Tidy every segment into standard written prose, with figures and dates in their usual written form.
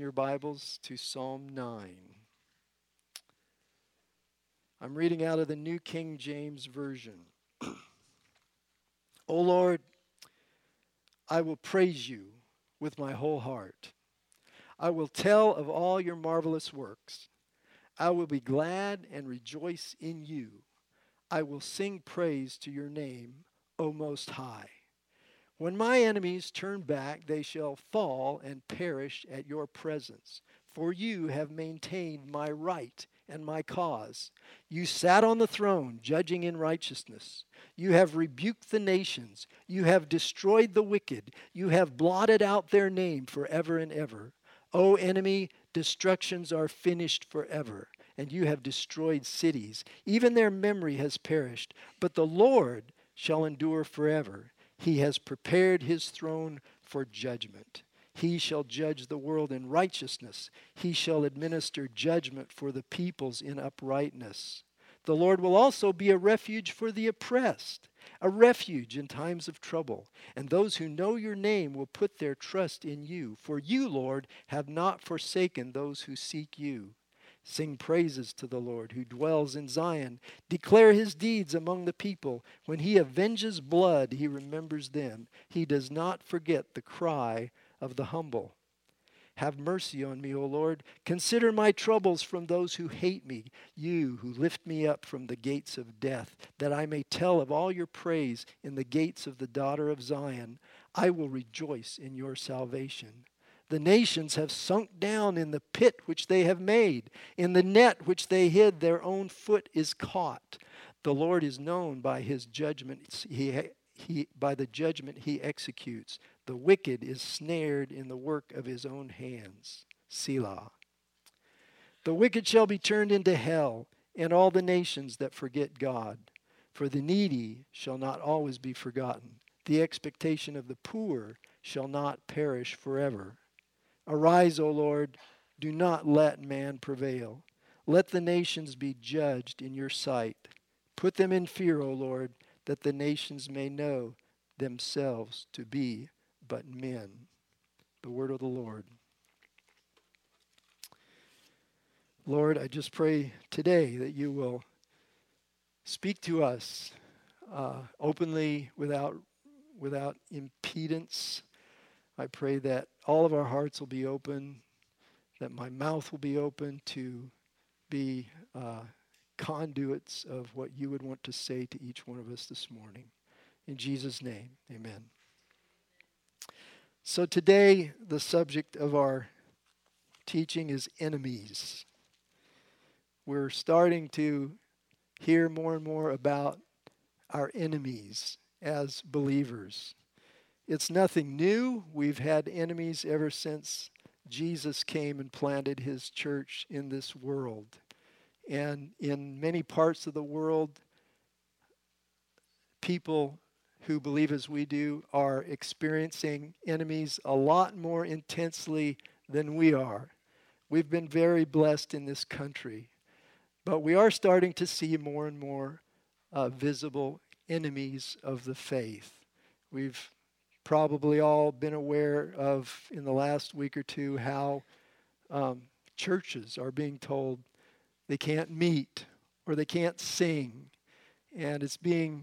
your Bibles to Psalm 9. I'm reading out of the New King James Version. O Lord, I will praise you with my whole heart. I will tell of all your marvelous works. I will be glad and rejoice in you. I will sing praise to your name, O Most High. When my enemies turn back, they shall fall and perish at your presence. For you have maintained my right and my cause. You sat on the throne, judging in righteousness. You have rebuked the nations. You have destroyed the wicked. You have blotted out their name forever and ever. O enemy, destructions are finished forever, and you have destroyed cities. Even their memory has perished. But the Lord shall endure forever. He has prepared his throne for judgment. He shall judge the world in righteousness. He shall administer judgment for the peoples in uprightness. The Lord will also be a refuge for the oppressed, a refuge in times of trouble. And those who know your name will put their trust in you. For you, Lord, have not forsaken those who seek you. Sing praises to the Lord who dwells in Zion. Declare his deeds among the people. When he avenges blood, he remembers them. He does not forget the cry of the humble. Have mercy on me, O Lord. Consider my troubles from those who hate me, you who lift me up from the gates of death, that I may tell of all your praise in the gates of the daughter of Zion. I will rejoice in your salvation. The nations have sunk down in the pit which they have made. In the net which they hid, their own foot is caught. The Lord is known by his judgments. By the judgment he executes. The wicked is snared in the work of his own hands. Selah. The wicked shall be turned into hell, and all the nations that forget God. For the needy shall not always be forgotten. The expectation of the poor shall not perish forever. Arise, O Lord, do not let man prevail. Let the nations be judged in your sight. Put them in fear, O Lord, that the nations may know themselves to be but men. The word of the Lord. Lord, I just pray today that you will speak to us openly without impedance. I pray that all of our hearts will be open, that my mouth will be open to be conduits of what you would want to say to each one of us this morning. In Jesus' name, amen. So today, the subject of our teaching is enemies. We're starting to hear more and more about our enemies as believers. It's nothing new. We've had enemies ever since Jesus came and planted his church in this world. And in many parts of the world, people who believe as we do are experiencing enemies a lot more intensely than we are. We've been very blessed in this country. But we are starting to see more and more visible enemies of the faith. We've probably all been aware of, in the last week or two, how churches are being told they can't meet or they can't sing. And it's being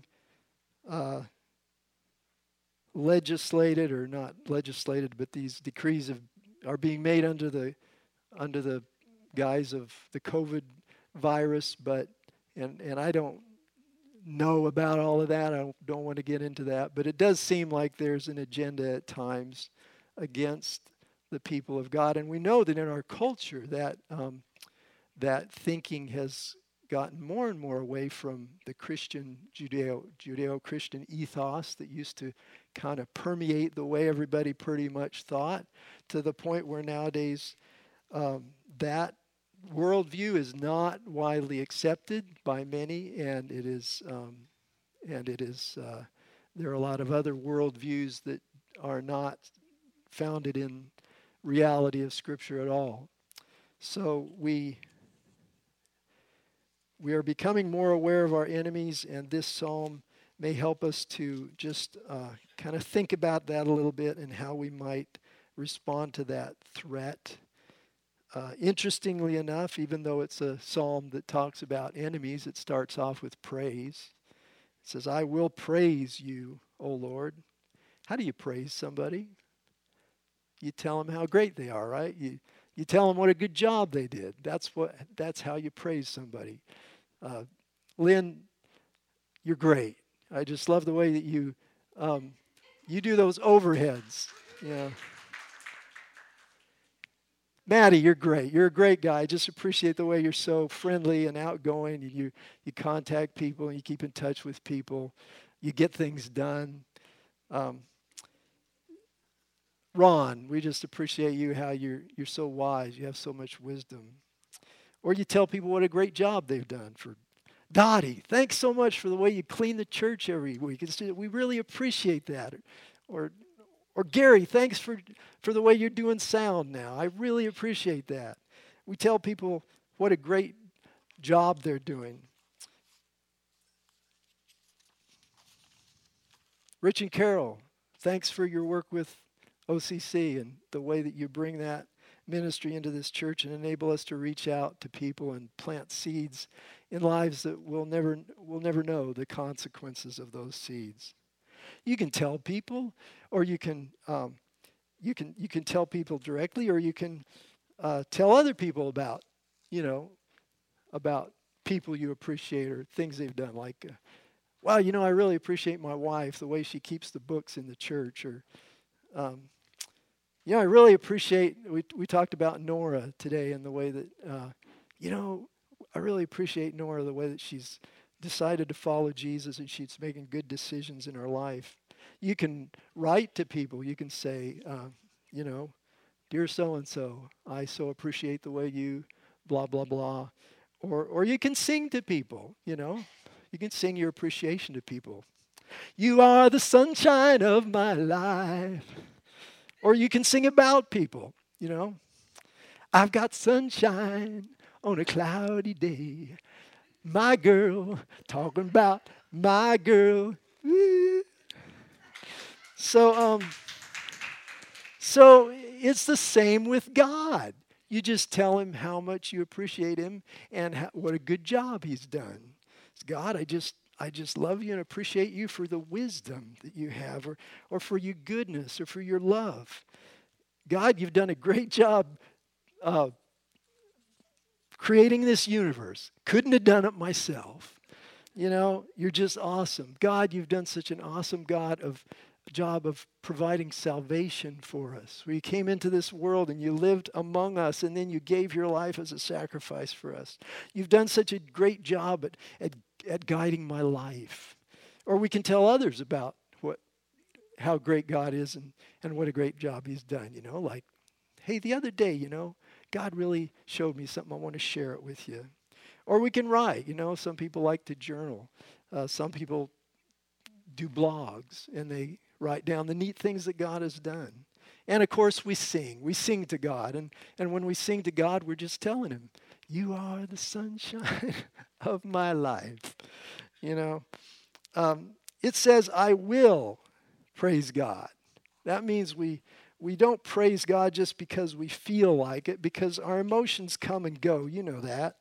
legislated, or not legislated, but these decrees are being made under the guise of the COVID virus. And I don't know about all of that. I don't want to get into that. But it does seem like there's an agenda at times against the people of God. And we know that in our culture that that thinking has gotten more and more away from the Christian, Judeo-Christian ethos that used to kind of permeate the way everybody pretty much thought, to the point where nowadays that worldview is not widely accepted by many, and it is there are a lot of other worldviews that are not founded in reality of Scripture at all. So we are becoming more aware of our enemies, and this psalm may help us to just kind of think about that a little bit and how we might respond to that threat. Interestingly enough, even though it's a psalm that talks about enemies, it starts off with praise. It says, I will praise you, O Lord. How do you praise somebody? You tell them how great they are, right? You tell them what a good job they did. That's how you praise somebody. Lynn, you're great. I just love the way that you do those overheads. Yeah. Maddie, you're great. You're a great guy. I just appreciate the way you're so friendly and outgoing. You contact people and you keep in touch with people. You get things done. Ron, we just appreciate you, how you're so wise. You have so much wisdom. Or you tell people what a great job they've done. For Dottie, thanks so much for the way you clean the church every week. We really appreciate that. Or Gary, thanks for the way you're doing sound now. I really appreciate that. We tell people what a great job they're doing. Rich and Carol, thanks for your work with OCC and the way that you bring that ministry into this church and enable us to reach out to people and plant seeds in lives that we'll never know the consequences of those seeds. You can tell people, or you can tell people directly, or you can tell other people about people you appreciate or things they've done. Like, wow, I really appreciate my wife, the way she keeps the books in the church, or I really appreciate. We talked about Nora today and the way that I really appreciate Nora, the way that she's decided to follow Jesus and she's making good decisions in her life. You can write to people. You can say, dear so-and-so, I so appreciate the way you blah, blah, blah. Or you can sing to people, You can sing your appreciation to people. You are the sunshine of my life. Or you can sing about people, I've got sunshine on a cloudy day. My girl, talking about my girl. So it's the same with God. You just tell him how much you appreciate him and what a good job he's done. It's, God, I just love you and appreciate you for the wisdom that you have, or for your goodness, or for your love. God, you've done a great job creating this universe. Couldn't have done it myself. You're just awesome. God, you've done such an awesome job of providing salvation for us. Where you came into this world and you lived among us, and then you gave your life as a sacrifice for us. You've done such a great job at guiding my life. Or we can tell others about how great God is and what a great job he's done. Like, hey, the other day, God really showed me something. I want to share it with you. Or we can write. Some people like to journal. Some people do blogs and they write down the neat things that God has done. And of course we sing. We sing to God. And when we sing to God, we're just telling him, you are the sunshine of my life. It says, I will praise God. That means we don't praise God just because we feel like it, because our emotions come and go. You know that.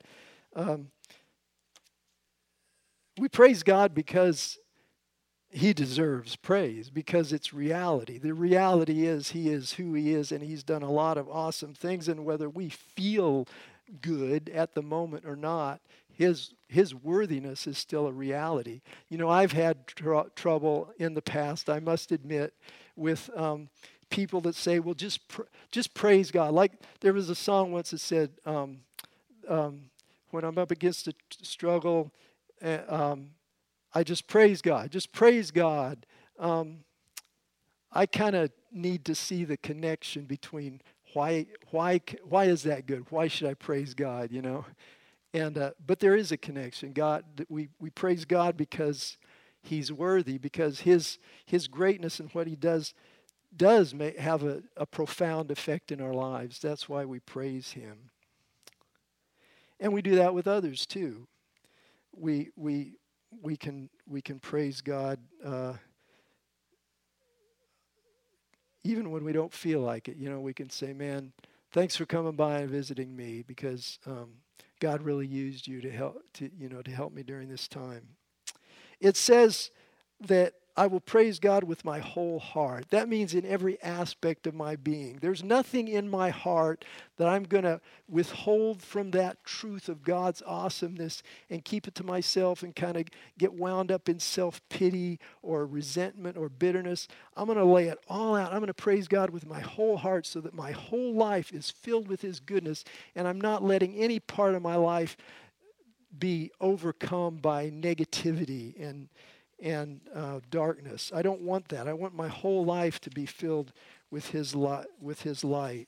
We praise God because he deserves praise, because it's reality. The reality is he is who he is, and he's done a lot of awesome things. And whether we feel good at the moment or not, his worthiness is still a reality. I've had trouble in the past, I must admit, with people that say, well, just praise God. Like there was a song once that said, when I'm up against a struggle, I just praise God. Just praise God. I kind of need to see the connection between why is that good? Why should I praise God? And but there is a connection. God, we praise God because he's worthy, because his greatness and what he does have a profound effect in our lives. That's why we praise him. And we do that with others too. We can praise God even when we don't feel like it. We can say, man, Thanks for coming by and visiting me, because God really used you to help me during this time. It says that I will praise God with my whole heart. That means in every aspect of my being. There's nothing in my heart that I'm going to withhold from that truth of God's awesomeness and keep it to myself and kind of get wound up in self-pity or resentment or bitterness. I'm going to lay it all out. I'm going to praise God with my whole heart so that my whole life is filled with His goodness, and I'm not letting any part of my life be overcome by negativity and darkness. I don't want that. I want my whole life to be filled with His light.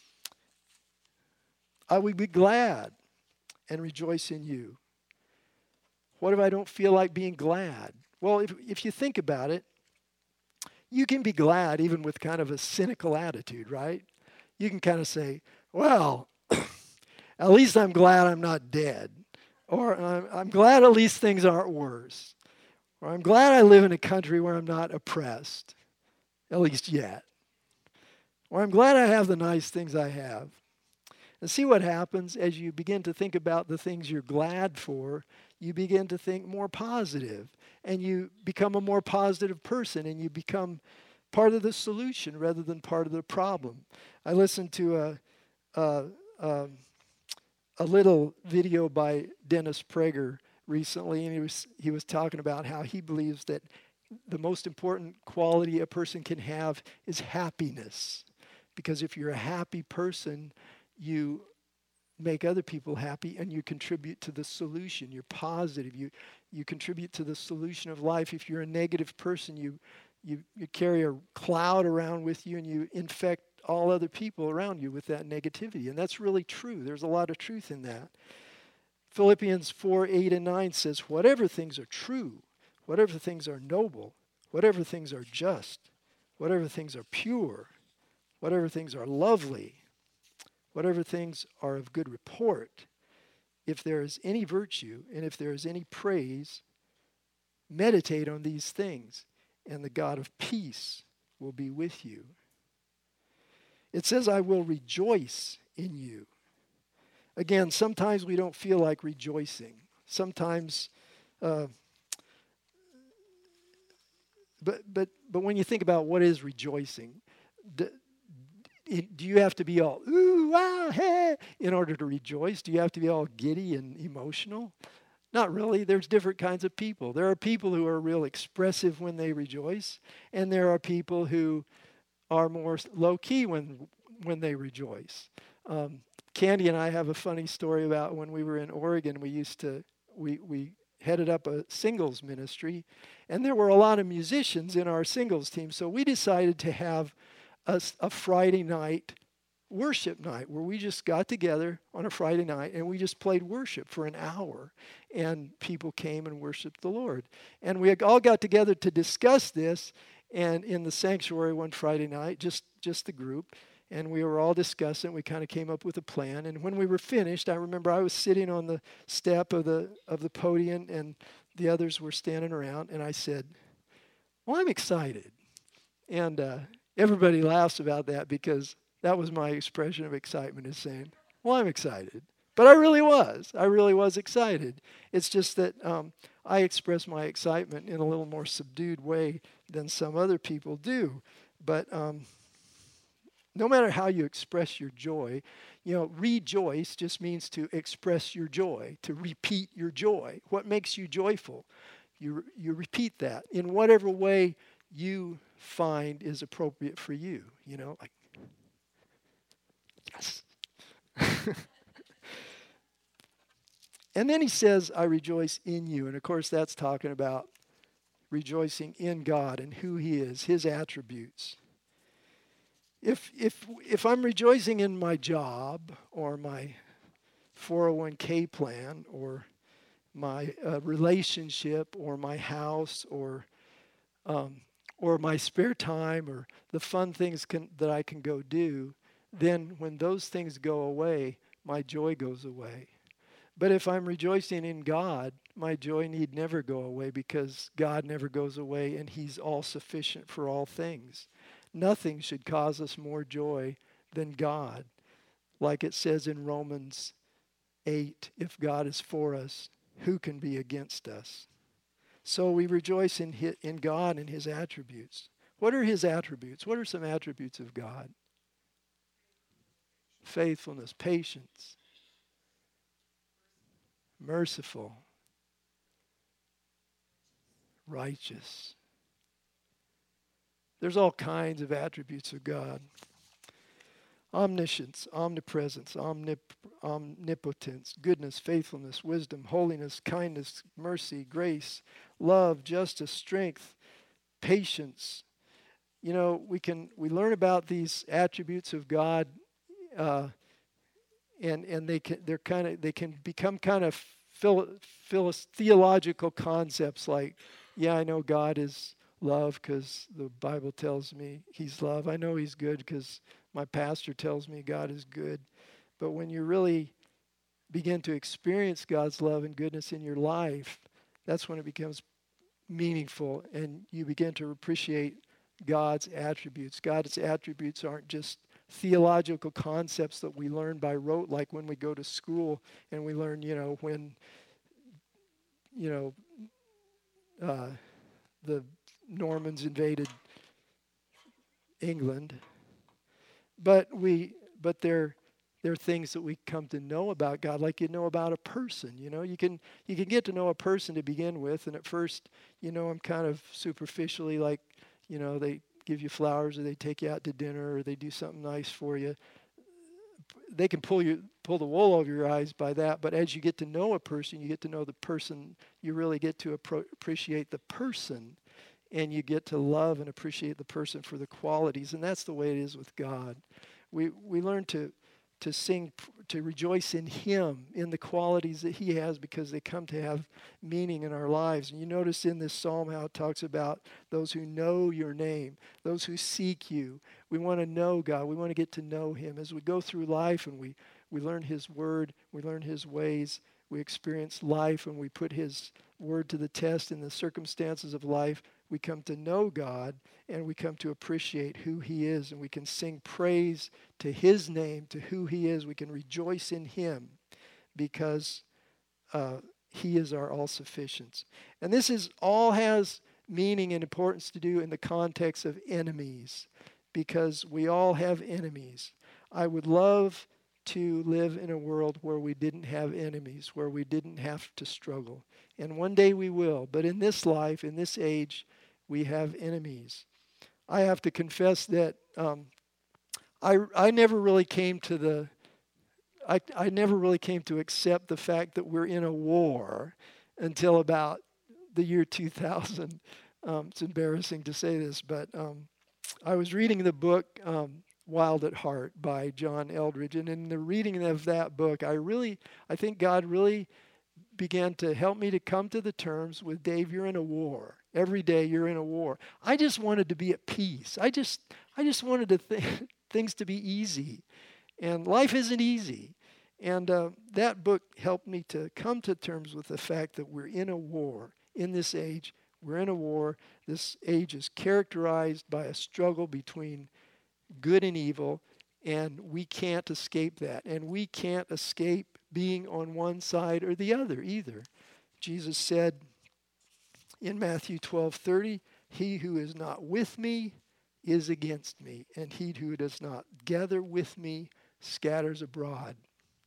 I will be glad and rejoice in you. What if I don't feel like being glad? Well, if you think about it, you can be glad even with kind of a cynical attitude, right? You can kind of say, well, at least I'm glad I'm not dead. Or I'm glad at least things aren't worse. Or I'm glad I live in a country where I'm not oppressed, at least yet. Or I'm glad I have the nice things I have. And see what happens as you begin to think about the things you're glad for. You begin to think more positive, and you become a more positive person, and you become part of the solution rather than part of the problem. I listened to a little video by Dennis Prager recently, and he was talking about how he believes that the most important quality a person can have is happiness. Because if you're a happy person, you make other people happy and you contribute to the solution. You're positive. You contribute to the solution of life. If you're a negative person, you carry a cloud around with you and you infect all other people around you with that negativity. And that's really true. There's a lot of truth in that. Philippians 4:8-9 says, whatever things are true, whatever things are noble, whatever things are just, whatever things are pure, whatever things are lovely, whatever things are of good report, if there is any virtue and if there is any praise, meditate on these things, and the God of peace will be with you. It says, I will rejoice in you. Again, sometimes we don't feel like rejoicing. Sometimes, but when you think about what is rejoicing, do you have to be all, ooh, wow, hey, in order to rejoice? Do you have to be all giddy and emotional? Not really. There's different kinds of people. There are people who are real expressive when they rejoice, and there are people who are more low-key when they rejoice. Candy and I have a funny story about when we were in Oregon. We headed up a singles ministry, and there were a lot of musicians in our singles team. So we decided to have a Friday night worship night where we just got together on a Friday night and we just played worship for an hour, and people came and worshiped the Lord. And we all got together to discuss this, and in the sanctuary one Friday night, just the group. And we were all discussing. We kind of came up with a plan. And when we were finished, I remember I was sitting on the step of the podium, and the others were standing around. And I said, well, I'm excited. And everybody laughs about that, because that was my expression of excitement, is saying, well, I'm excited. But I really was excited. It's just that I express my excitement in a little more subdued way than some other people do. But no matter how you express your joy, rejoice just means to express your joy, to repeat your joy. What makes you joyful? You repeat that in whatever way you find is appropriate for you. Like, yes. And then he says, I rejoice in you. And of course, that's talking about rejoicing in God and who He is, His attributes. If I'm rejoicing in my job or my 401k plan or my relationship or my house or my spare time or the fun things that I can go do, then when those things go away, my joy goes away. But if I'm rejoicing in God, my joy need never go away, because God never goes away and He's all sufficient for all things. Nothing should cause us more joy than God. like it says in Romans 8, if God is for us, who can be against us? So we rejoice in God and his attributes. What are his attributes? What are some attributes of God? Faithfulness, patience, merciful, righteous. There's all kinds of attributes of God. Omniscience, omnipresence, omnipotence, goodness, faithfulness, wisdom, holiness, kindness, mercy, grace, love, justice, strength, patience. You know, we learn about these attributes of God, and they can become kind of theological concepts like, yeah, I know God is love because the Bible tells me he's love. I know he's good because my pastor tells me God is good. But when you really begin to experience God's love and goodness in your life, that's when it becomes meaningful and you begin to appreciate God's attributes. God's attributes aren't just theological concepts that we learn by rote, like when we go to school and we learn, when, the Normans invaded England. But they're things that we come to know about God, like you know about a person. You can get to know a person to begin with, and at first, I'm kind of superficially like, they give you flowers or they take you out to dinner or they do something nice for you. They can pull the wool over your eyes by that, but as you get to know a person, you get to know the person. You really get to appreciate the person, and you get to love and appreciate the person for the qualities, and that's the way it is with God. We learn to sing, to rejoice in him, in the qualities that he has, because they come to have meaning in our lives. And you notice in this psalm how it talks about those who know your name, those who seek you. We want to know God. We want to get to know him. As we go through life and we learn his word, we learn his ways, we experience life, and we put his word to the test in the circumstances of life, we come to know God, and we come to appreciate who he is, and we can sing praise to his name, to who he is. We can rejoice in him because he is our all-sufficiency. And this all has meaning and importance to do in the context of enemies, because we all have enemies. I would love to live in a world where we didn't have enemies, where we didn't have to struggle. And one day we will. But in this life, in this age, we have enemies. I have to confess that I never really came to I never really came to accept the fact that we're in a war until about the year 2000. It's embarrassing to say this, but I was reading the book Wild at Heart by John Eldredge, and in the reading of that book, I think God really began to help me to come to the terms with, Dave, you're in a war. Every day you're in a war. I just wanted to be at peace. I just wanted things to be easy. And life isn't easy. And that book helped me to come to terms with the fact that we're in a war. In this age, we're in a war. This age is characterized by a struggle between good and evil, and we can't escape that. And we can't escape being on one side or the other either. Jesus said in Matthew 12:30, he who is not with me is against me, and he who does not gather with me scatters abroad.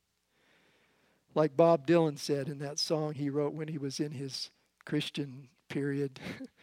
Like Bob Dylan said in that song he wrote when he was in his Christian period.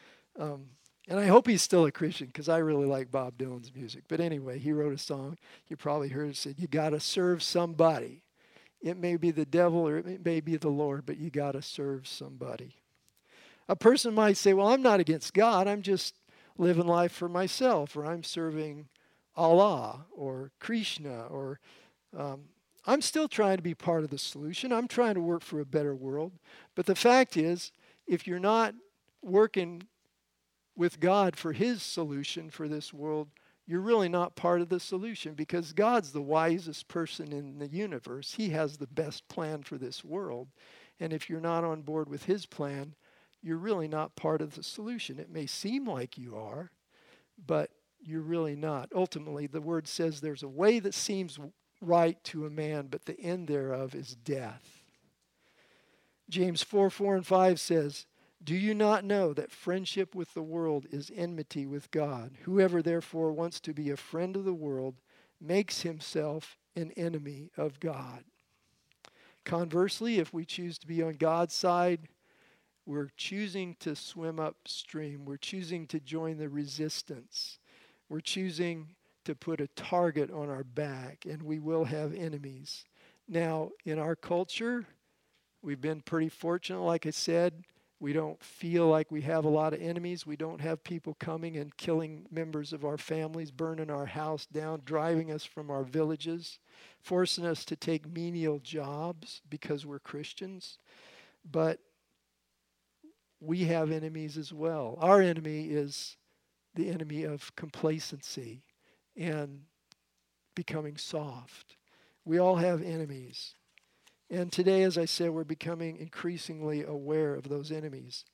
And I hope he's still a Christian, because I really like Bob Dylan's music. But anyway, he wrote a song, you probably heard it, said, you got to serve somebody. It may be the devil or it may be the Lord, but you got to serve somebody. A person might say, well, I'm not against God. I'm just living life for myself, or I'm serving Allah or Krishna, or I'm still trying to be part of the solution. I'm trying to work for a better world. But the fact is, if you're not working with God for his solution for this world, you're really not part of the solution, because God's the wisest person in the universe. He has the best plan for this world. And if you're not on board with his plan, you're really not part of the solution. It may seem like you are, but you're really not. Ultimately, the word says there's a way that seems right to a man, but the end thereof is death. James 4:4-5 says, do you not know that friendship with the world is enmity with God? Whoever therefore wants to be a friend of the world makes himself an enemy of God. Conversely, if we choose to be on God's side, we're choosing to swim upstream. We're choosing to join the resistance. We're choosing to put a target on our back, and we will have enemies. Now, in our culture, we've been pretty fortunate, like I said. We don't feel like we have a lot of enemies. We don't have people coming and killing members of our families, burning our house down, driving us from our villages, forcing us to take menial jobs because we're Christians. But we have enemies as well. Our enemy is the enemy of complacency and becoming soft. We all have enemies. And today, as I said, we're becoming increasingly aware of those enemies.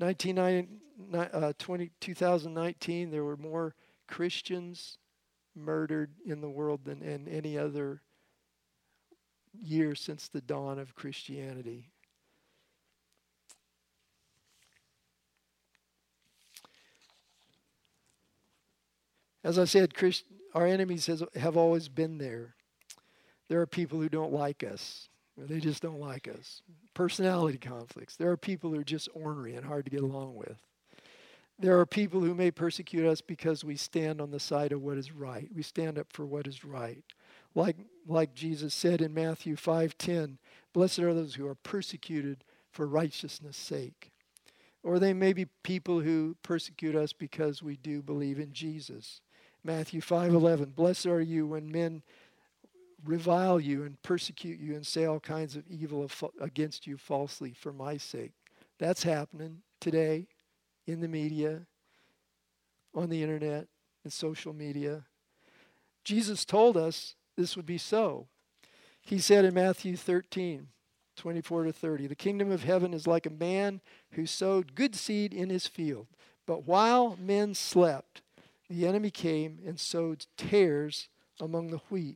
2019, there were more Christians murdered in the world than in any other year since the dawn of Christianity. As I said, our enemies have always been there. There are people who don't like us. They just don't like us. Personality conflicts. There are people who are just ornery and hard to get along with. There are people who may persecute us because we stand on the side of what is right. We stand up for what is right. Like Jesus said in Matthew 5:10, blessed are those who are persecuted for righteousness' sake. Or they may be people who persecute us because we do believe in Jesus. Matthew 5:11, blessed are you when men revile you and persecute you and say all kinds of evil against you falsely for my sake. That's happening today in the media, on the internet, and social media. Jesus told us this would be so. He said in Matthew 13:24-30, the kingdom of heaven is like a man who sowed good seed in his field. But while men slept, the enemy came and sowed tares among the wheat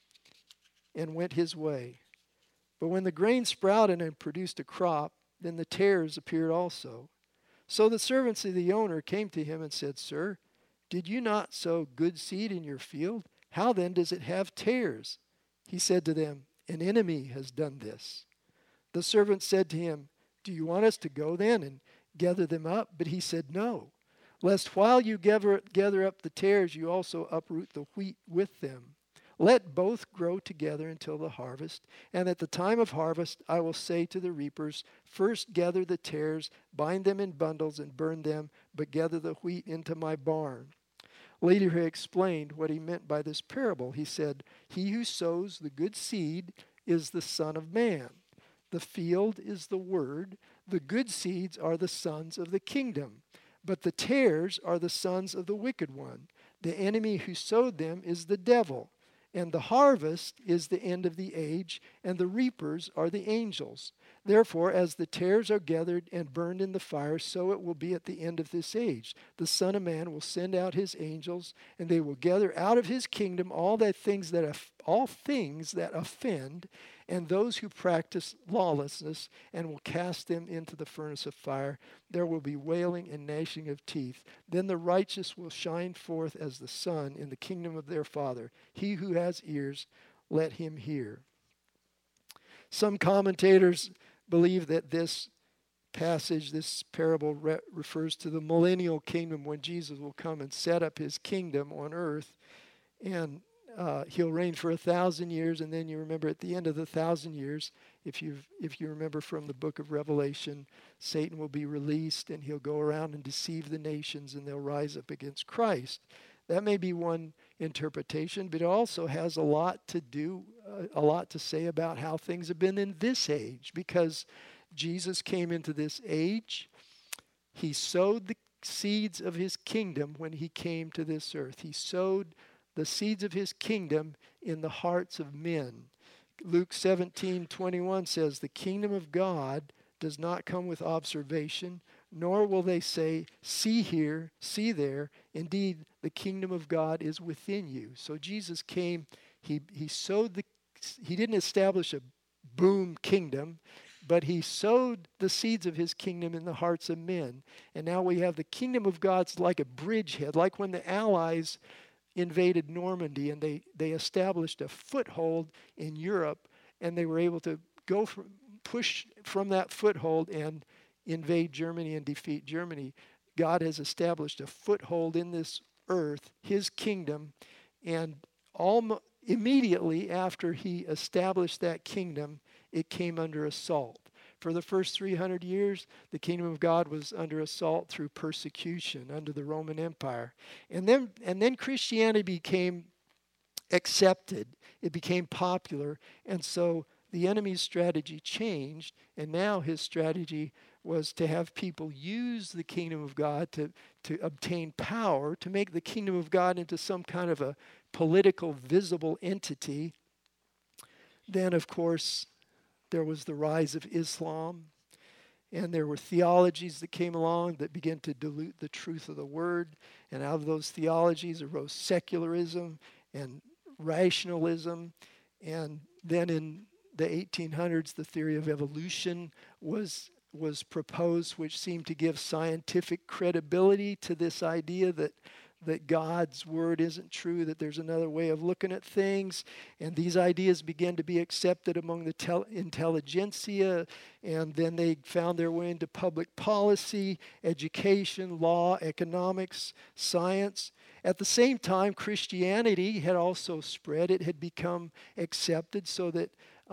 and went his way. But when the grain sprouted and produced a crop, then the tares appeared also. So the servants of the owner came to him and said, Sir, did you not sow good seed in your field? How then does it have tares? He said to them, an enemy has done this. The servant said to him, do you want us to go then and gather them up? But he said, no, lest while you gather up the tares, you also uproot the wheat with them. Let both grow together until the harvest, and at the time of harvest I will say to the reapers, first gather the tares, bind them in bundles and burn them, but gather the wheat into my barn. Later he explained what he meant by this parable. He said, he who sows the good seed is the Son of Man. The field is the word. The good seeds are the sons of the kingdom, but the tares are the sons of the wicked one. The enemy who sowed them is the devil. And the harvest is the end of the age, and the reapers are the angels. Therefore, as the tares are gathered and burned in the fire, so it will be at the end of this age. The Son of Man will send out his angels, and they will gather out of his kingdom all things that offend, and those who practice lawlessness, and will cast them into the furnace of fire. There will be wailing and gnashing of teeth. Then the righteous will shine forth as the sun in the kingdom of their Father. He who has ears, let him hear. Some commentators believe that this passage, this parable, refers to the millennial kingdom when Jesus will come and set up his kingdom on earth, and he'll reign for 1,000 years. And then you remember at the end of the 1,000 years, if you remember from the book of Revelation, Satan will be released and he'll go around and deceive the nations, and they'll rise up against Christ. That may be one interpretation, but it also has a lot to say about how things have been in this age, because Jesus came into this age. He sowed the seeds of his kingdom when he came to this earth. He sowed the seeds of his kingdom in the hearts of men. Luke 17:21 says, the kingdom of God does not come with observation, nor will they say, see here, see there. Indeed, the kingdom of God is within you. So Jesus came He didn't establish a boom kingdom, but he sowed the seeds of his kingdom in the hearts of men. And now we have the kingdom of God's like a bridgehead, like when the Allies invaded Normandy and they established a foothold in Europe, and they were able to push from that foothold and invade Germany and defeat Germany. God has established a foothold in this earth, his kingdom, and immediately after he established that kingdom, it came under assault. For the first 300 years, the kingdom of God was under assault through persecution under the Roman Empire. And then Christianity became accepted. It became popular. And so the enemy's strategy changed, and now his strategy was to have people use the kingdom of God to obtain power, to make the kingdom of God into some kind of a political, visible entity. Then, of course, there was the rise of Islam, and there were theologies that came along that began to dilute the truth of the word, and out of those theologies arose secularism and rationalism. And then in the 1800s, the theory of evolution was proposed, which seemed to give scientific credibility to this idea that God's word isn't true, that there's another way of looking at things. And these ideas began to be accepted among the intelligentsia, and then they found their way into public policy, education, law, economics, science. At the same time, Christianity had also spread. It had become accepted so that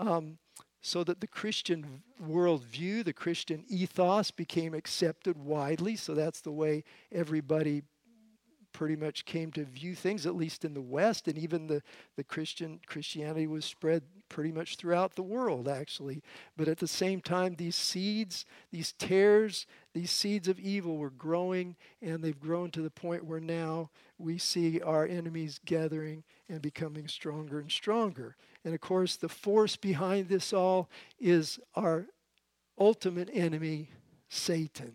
the Christian worldview, the Christian ethos became accepted widely. So that's the way everybody pretty much came to view things, at least in the West. And even the Christianity was spread pretty much throughout the world, actually. But at the same time, these seeds, these tares, these seeds of evil were growing, and they've grown to the point where now we see our enemies gathering and becoming stronger and stronger. And of course, the force behind this all is our ultimate enemy, Satan.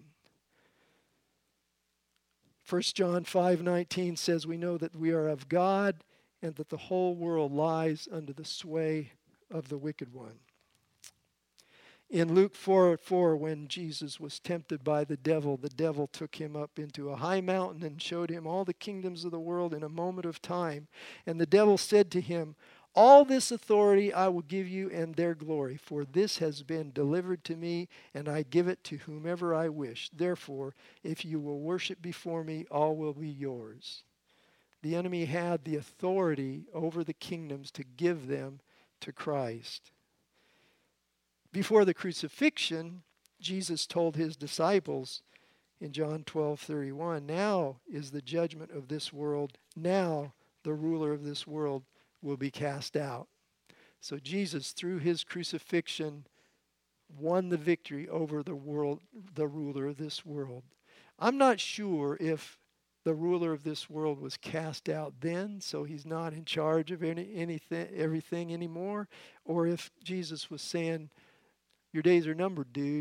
1 John 5:19 says, we know that we are of God and that the whole world lies under the sway of the wicked one. In Luke 4:4, when Jesus was tempted by the devil took him up into a high mountain and showed him all the kingdoms of the world in a moment of time. And the devil said to him, all this authority I will give you and their glory, for this has been delivered to me, and I give it to whomever I wish. Therefore, if you will worship before me, all will be yours. The enemy had the authority over the kingdoms to give them to Christ. Before the crucifixion, Jesus told his disciples in John 12:31, now is the judgment of this world. Now the ruler of this world will be cast out. So Jesus, through his crucifixion, won the victory over the ruler of this world. I'm not sure if the ruler of this world was cast out then, so he's not in charge of everything anymore, or if Jesus was saying, your days are numbered, dude,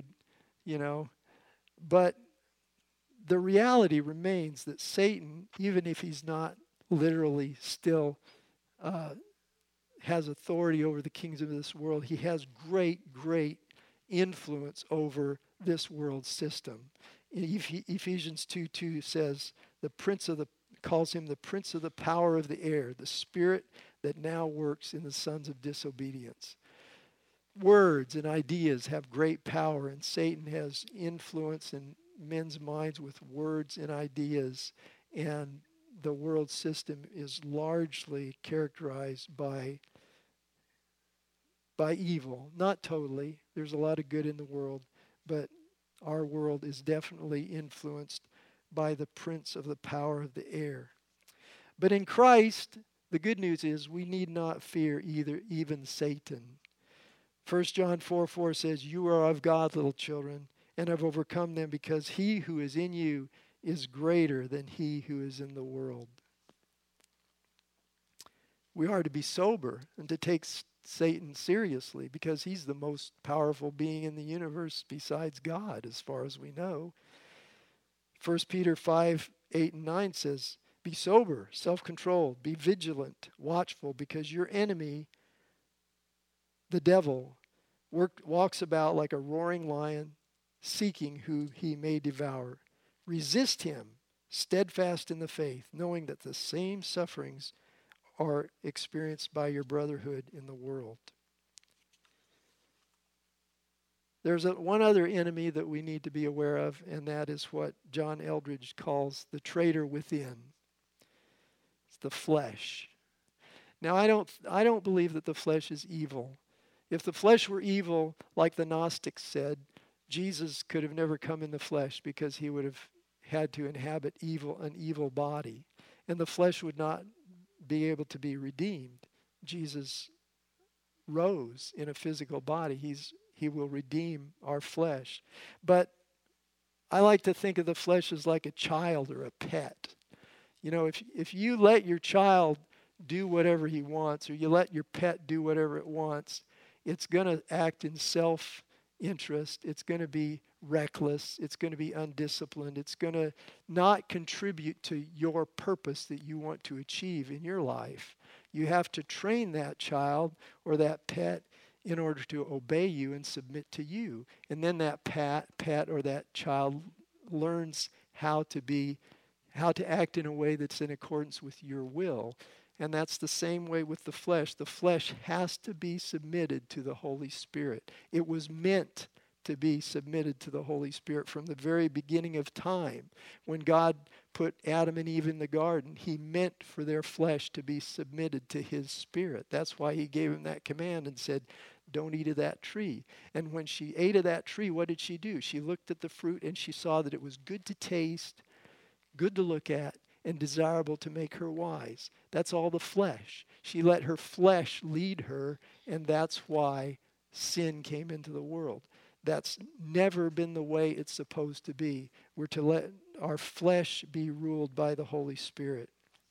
But the reality remains that Satan, even if he's not literally still has authority over the kings of this world, he has great, great influence over this world system. Ephesians 2:2 says, calls him the prince of the power of the air, the spirit that now works in the sons of disobedience. Words and ideas have great power, and Satan has influence in men's minds with words and ideas, and the world system is largely characterized by evil. Not totally. There's a lot of good in the world, but our world is definitely influenced by the prince of the power of the air. But in Christ, the good news is we need not fear even Satan. 1 John 4:4 says, you are of God, little children, and have overcome them, because he who is in you is greater than he who is in the world. We are to be sober and to take Satan seriously, because he's the most powerful being in the universe besides God, as far as we know. 1 Peter 5:8 and 9 says, Be sober, self-controlled, be vigilant, watchful, because your enemy, the devil, walks about like a roaring lion, seeking who he may devour. Resist him, steadfast in the faith, knowing that the same sufferings are experienced by your brotherhood in the world. There's one other enemy that we need to be aware of, and that is what John Eldredge calls the traitor within. It's the flesh. Now, I don't believe that the flesh is evil. If the flesh were evil, like the Gnostics said, Jesus could have never come in the flesh because he would have had to inhabit an evil body, and the flesh would not be able to be redeemed. Jesus rose in a physical body. He will redeem our flesh. But I like to think of the flesh as like a child or a pet. You know, if you let your child do whatever he wants, or you let your pet do whatever it wants, it's going to act in self-interest. It's going to be reckless. It's going to be undisciplined. It's going to not contribute to your purpose that you want to achieve in your life. You have to train that child or that pet in order to obey you and submit to you. And then that pet or that child learns how to act in a way that's in accordance with your will. And that's the same way with the flesh. The flesh has to be submitted to the Holy Spirit. It was meant to be submitted to the Holy Spirit from the very beginning of time. When God put Adam and Eve in the garden, he meant for their flesh to be submitted to his spirit. That's why he gave him that command and said, don't eat of that tree. And when she ate of that tree, what did she do? She looked at the fruit and she saw that it was good to taste, good to look at, and desirable to make her wise. That's all the flesh. She let her flesh lead her, and that's why sin came into the world. That's never been the way it's supposed to be. We're to let our flesh be ruled by the Holy Spirit.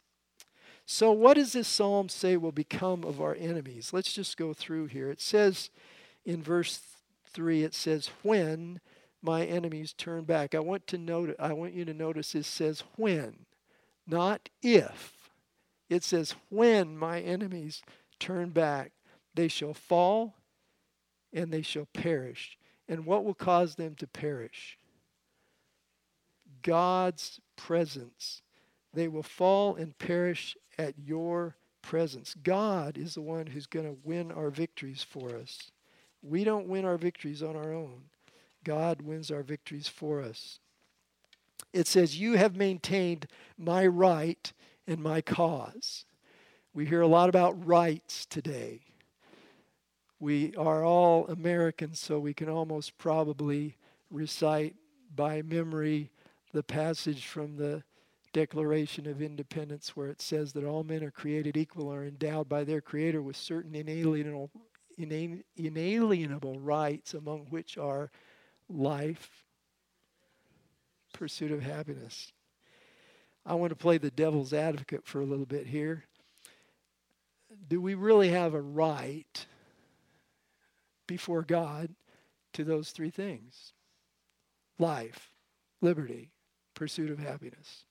So what does this psalm say will become of our enemies? Let's just go through here. It says in verse 3, it says, when my enemies turn back. I want you to notice it says when, not if. It says when my enemies turn back, they shall fall and they shall perish. And what will cause them to perish? God's presence. They will fall and perish at your presence. God is the one who's going to win our victories for us. We don't win our victories on our own. God wins our victories for us. It says, you have maintained my right and my cause. We hear a lot about rights today. We are all Americans, so we can almost probably recite by memory the passage from the Declaration of Independence where it says that all men are created equal, are endowed by their Creator with certain inalienable rights, among which are life, pursuit of happiness. I want to play the devil's advocate for a little bit here. Do we really have a right before God to those three things? Life, liberty, pursuit of happiness.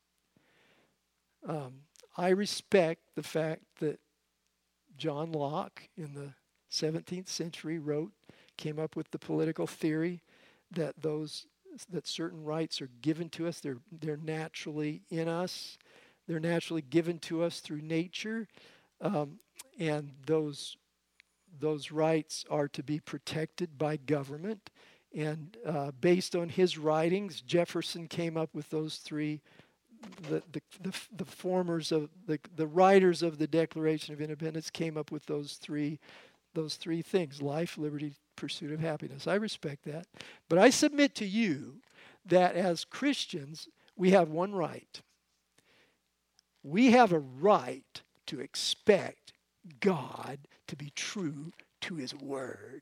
I respect the fact that John Locke in the 17th century came up with the political theory that certain rights are given to us. They're naturally in us. They're naturally given to us through nature, and those rights are to be protected by government. And based on his writings, Jefferson came up with those three. The formers of the writers of the Declaration of Independence came up with those three things: life, liberty, pursuit of happiness. I respect that. But I submit to you that as Christians, we have one right. We have a right to expect God to be true to his word.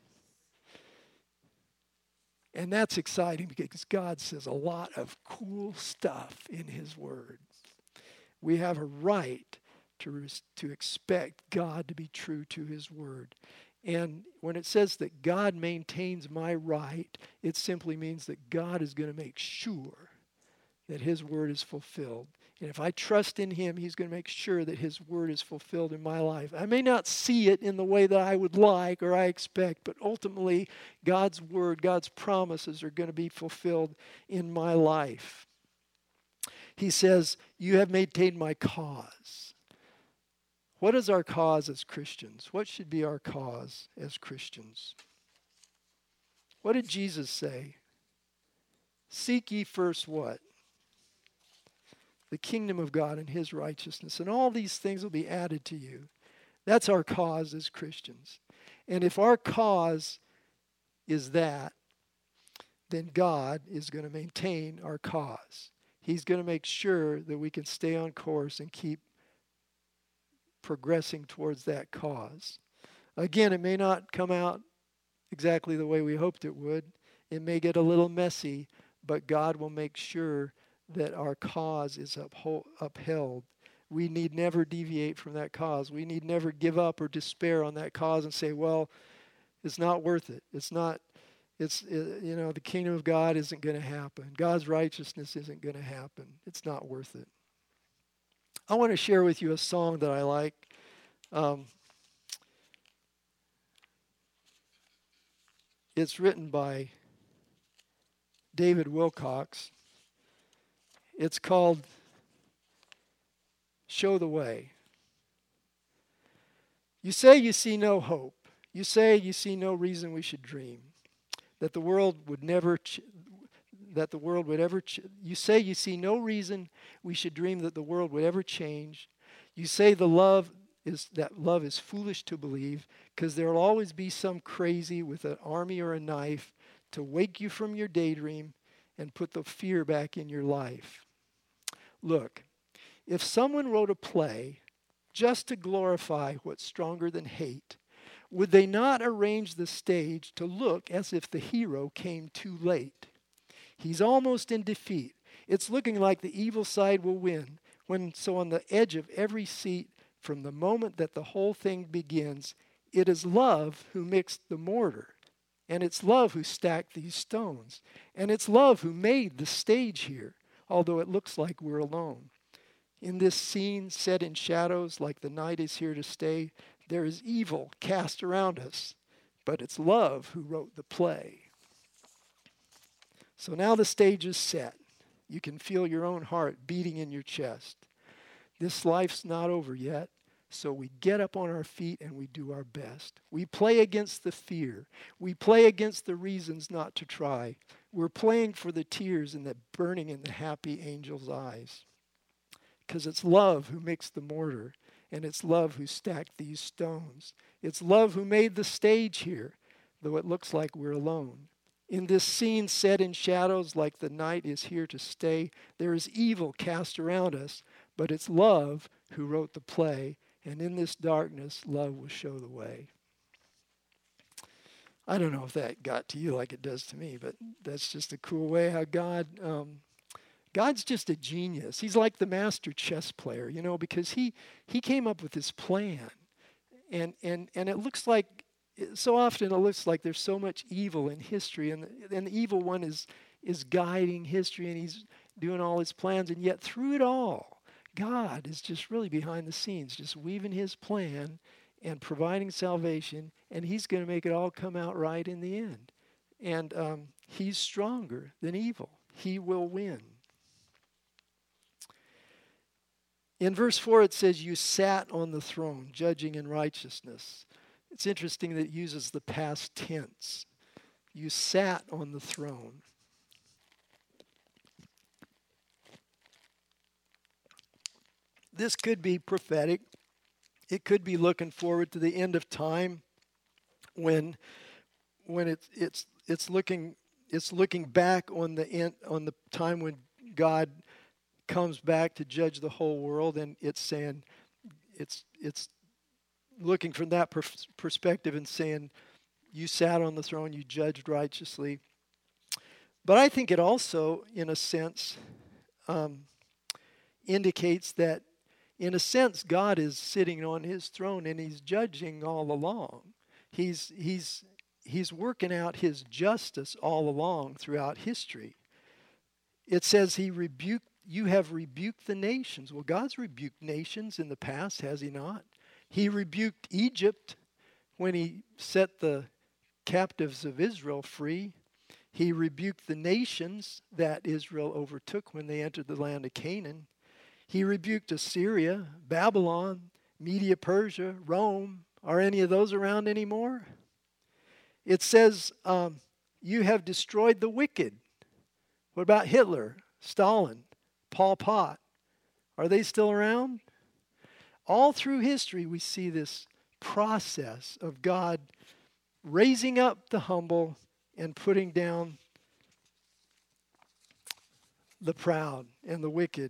And that's exciting because God says a lot of cool stuff in his word. We have a right to expect God to be true to his word. And when it says that God maintains my right, it simply means that God is going to make sure that his word is fulfilled. And if I trust in him, he's going to make sure that his word is fulfilled in my life. I may not see it in the way that I would like or I expect, but ultimately God's word, God's promises are going to be fulfilled in my life. He says, you have maintained my cause. What is our cause as Christians? What should be our cause as Christians? What did Jesus say? Seek ye first what? The kingdom of God and his righteousness, and all these things will be added to you. That's our cause as Christians. And if our cause is that, then God is going to maintain our cause. He's going to make sure that we can stay on course and keep progressing towards that cause. Again, it may not come out exactly the way we hoped it would. It may get a little messy, but God will make sure that our cause is upheld. We need never deviate from that cause. We need never give up or despair on that cause and say, well, it's not worth it. The kingdom of God isn't going to happen. God's righteousness isn't going to happen. It's not worth it. I want to share with you a song that I like. It's written by David Wilcox. It's called Show the Way. You say you see no hope. You say you see no reason we should dream. That the world would never, you say you see no reason we should dream that the world would ever change. You say that love is foolish to believe because there will always be some crazy with an army or a knife to wake you from your daydream and put the fear back in your life. Look, if someone wrote a play just to glorify what's stronger than hate, would they not arrange the stage to look as if the hero came too late? He's almost in defeat. It's looking like the evil side will win. So on the edge of every seat, from the moment that the whole thing begins, it is love who mixed the mortar. And it's love who stacked these stones. And it's love who made the stage here, although it looks like we're alone. In this scene set in shadows like the night is here to stay, there is evil cast around us, but it's love who wrote the play. So now the stage is set. You can feel your own heart beating in your chest. This life's not over yet, so we get up on our feet and we do our best. We play against the fear. We play against the reasons not to try. We're playing for the tears and the burning in the happy angel's eyes. Because it's love who mixed the mortar, and it's love who stacked these stones. It's love who made the stage here, though it looks like we're alone. In this scene set in shadows like the night is here to stay, there is evil cast around us, but it's love who wrote the play, and in this darkness, love will show the way. I don't know if that got to you like it does to me, but that's just a cool way how God's just a genius. He's like the master chess player, because he came up with this plan. And it looks like, so often it looks like there's so much evil in history, and the evil one is guiding history, and he's doing all his plans, and yet through it all, God is just really behind the scenes, just weaving his plan and providing salvation, and he's going to make it all come out right in the end. And he's stronger than evil. He will win. In verse 4 it says, you sat on the throne, judging in righteousness. It's interesting that it uses the past tense. You sat on the throne. This could be prophetic. It could be looking forward to the end of time when it's looking back on the time when God comes back to judge the whole world, and it's saying it's looking from that perspective and saying you sat on the throne, you judged righteously. But I think it also, in a sense, indicates that, in a sense, God is sitting on his throne and he's judging all along. He's working out his justice all along throughout history. It says he rebuked you have rebuked the nations. Well, God's rebuked nations in the past, has he not? He rebuked Egypt when he set the captives of Israel free. He rebuked the nations that Israel overtook when they entered the land of Canaan. He rebuked Assyria, Babylon, Media Persia, Rome. Are any of those around anymore? It says, you have destroyed the wicked. What about Hitler, Stalin, Pol Pot? Are they still around? All through history, we see this process of God raising up the humble and putting down the proud and the wicked.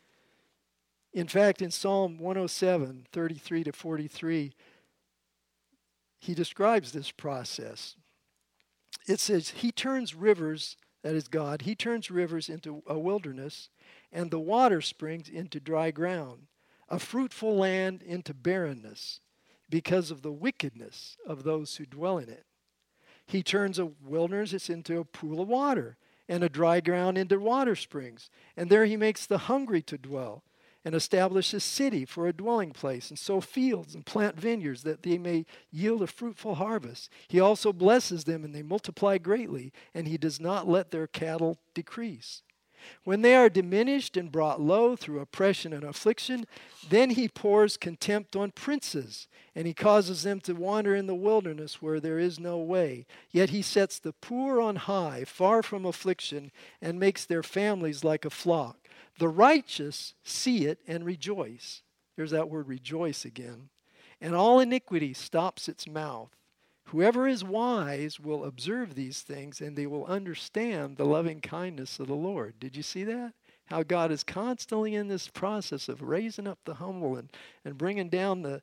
In fact, in Psalm 107, 33 to 43, he describes this process. It says, he turns rivers, that is God, he turns rivers into a wilderness and the water springs into dry ground, a fruitful land into barrenness because of the wickedness of those who dwell in it. He turns a wilderness into a pool of water and a dry ground into water springs. And there he makes the hungry to dwell and establish a city for a dwelling place and sow fields and plant vineyards that they may yield a fruitful harvest. He also blesses them and they multiply greatly, and he does not let their cattle decrease. When they are diminished and brought low through oppression and affliction, then he pours contempt on princes, and he causes them to wander in the wilderness where there is no way. Yet he sets the poor on high, far from affliction, and makes their families like a flock. The righteous see it and rejoice. There's that word rejoice again. And all iniquity stops its mouth. Whoever is wise will observe these things, and they will understand the loving kindness of the Lord. Did you see that? How God is constantly in this process of raising up the humble and bringing down the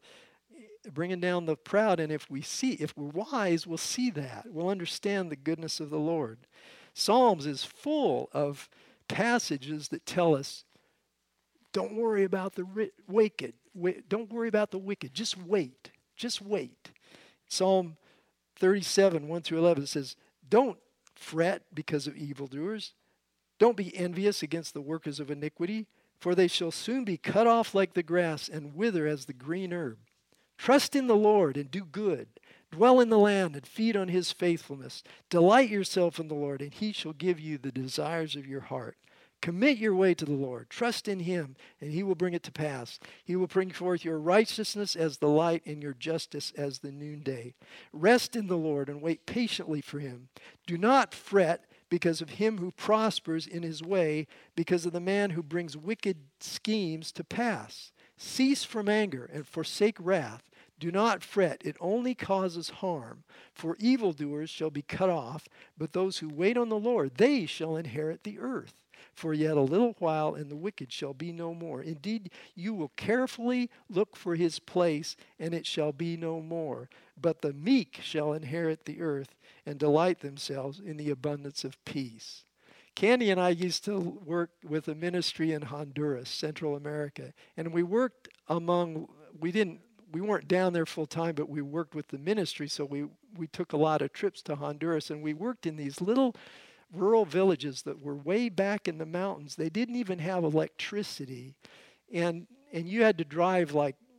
proud. And if we're wise, we'll see that. We'll understand the goodness of the Lord. Psalms is full of passages that tell us, don't worry about the wicked. Don't worry about the wicked. Just wait. Just wait. Psalm 37, 1 through 11 says, don't fret because of evildoers. Don't be envious against the workers of iniquity, for they shall soon be cut off like the grass and wither as the green herb. Trust in the Lord and do good. Dwell in the land and feed on his faithfulness. Delight yourself in the Lord, and he shall give you the desires of your heart. Commit your way to the Lord. Trust in him, and he will bring it to pass. He will bring forth your righteousness as the light and your justice as the noonday. Rest in the Lord and wait patiently for him. Do not fret because of him who prospers in his way, because of the man who brings wicked schemes to pass. Cease from anger and forsake wrath. Do not fret, it only causes harm. For evildoers shall be cut off, but those who wait on the Lord, they shall inherit the earth. For yet a little while, and the wicked shall be no more. Indeed, you will carefully look for his place, and it shall be no more. But the meek shall inherit the earth, and delight themselves in the abundance of peace. Candy and I used to work with a ministry in Honduras, Central America, and we worked we weren't down there full time, but we worked with the ministry, so we took a lot of trips to Honduras, and we worked in these little rural villages that were way back in the mountains. They didn't even have electricity, and you had to drive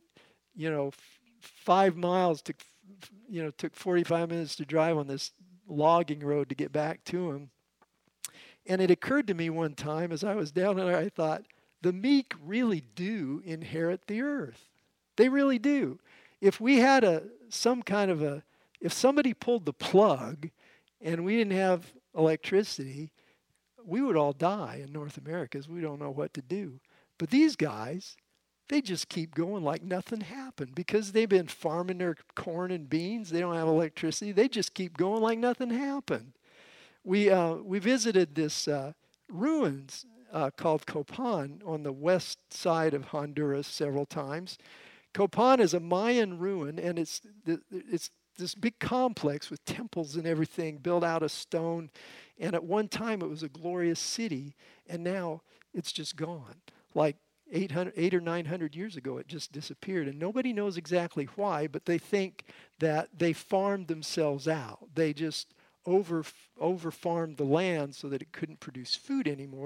5 miles took 45 minutes to drive on this logging road to get back to them. And it occurred to me one time as I was down there, I thought, the meek really do inherit the earth. They really do. If we had if somebody pulled the plug and we didn't have electricity, we would all die in North America because we don't know what to do. But these guys, they just keep going like nothing happened because they've been farming their corn and beans. They don't have electricity. They just keep going like nothing happened. We visited this ruins called Copan on the west side of Honduras several times. Copan is a Mayan ruin, and it's this big complex with temples and everything built out of stone. And at one time it was a glorious city, and now it's just gone. Like 800 or 900 years ago, it just disappeared. And nobody knows exactly why, but they think that they farmed themselves out. They just over-farmed the land so that it couldn't produce food anymore.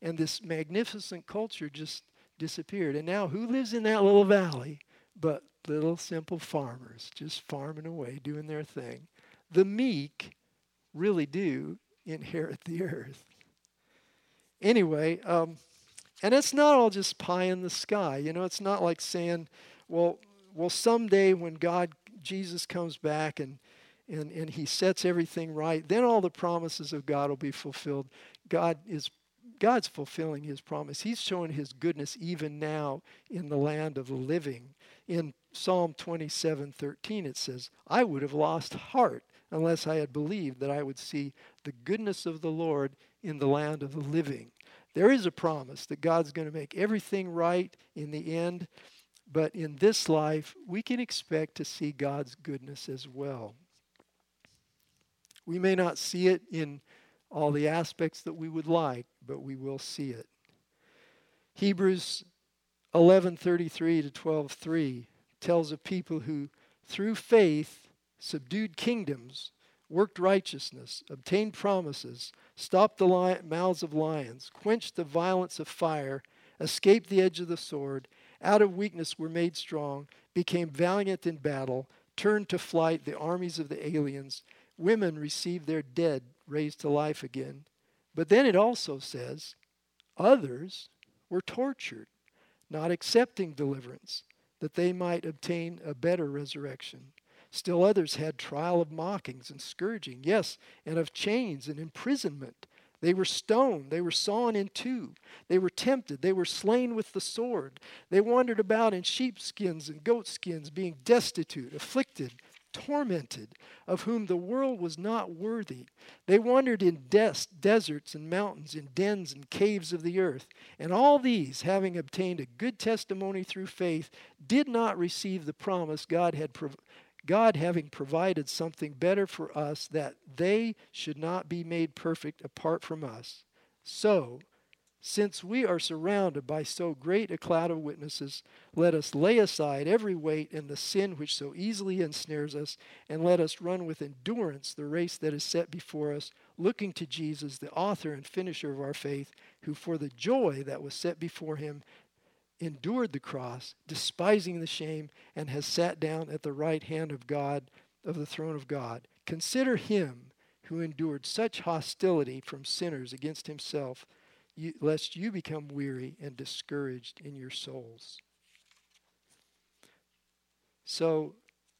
And this magnificent culture just disappeared. And now who lives in that little valley but little simple farmers just farming away, doing their thing? The meek really do inherit the earth. Anyway, and it's not all just pie in the sky. You know, it's not like saying, well, someday when Jesus comes back and he sets everything right, then all the promises of God will be fulfilled. God's fulfilling his promise. He's showing his goodness even now in the land of the living. In Psalm 27:13 it says, I would have lost heart unless I had believed that I would see the goodness of the Lord in the land of the living. There is a promise that God's going to make everything right in the end, but in this life, we can expect to see God's goodness as well. We may not see it in all the aspects that we would like, but we will see it. Hebrews 11:33 to 12:3 tells of people who, through faith, subdued kingdoms, worked righteousness, obtained promises, stopped the mouths of lions, quenched the violence of fire, escaped the edge of the sword, out of weakness were made strong, became valiant in battle, turned to flight the armies of the aliens. Women received their dead raised to life again. But then it also says, others were tortured, not accepting deliverance, that they might obtain a better resurrection. Still others had trial of mockings and scourging, yes, and of chains and imprisonment. They were stoned, they were sawn in two, they were tempted, they were slain with the sword. They wandered about in sheepskins and goatskins, being destitute, afflicted, tormented, of whom the world was not worthy. They wandered in deserts and mountains, in dens and caves of the earth. And all these, having obtained a good testimony through faith, did not receive the promise God having provided something better for us, that they should not be made perfect apart from us. So, since we are surrounded by so great a cloud of witnesses, let us lay aside every weight and the sin which so easily ensnares us, and let us run with endurance the race that is set before us, looking to Jesus, the author and finisher of our faith, who for the joy that was set before him endured the cross, despising the shame, and has sat down at the right hand of God, of the throne of God. Consider him who endured such hostility from sinners against himself, lest you become weary and discouraged in your souls. So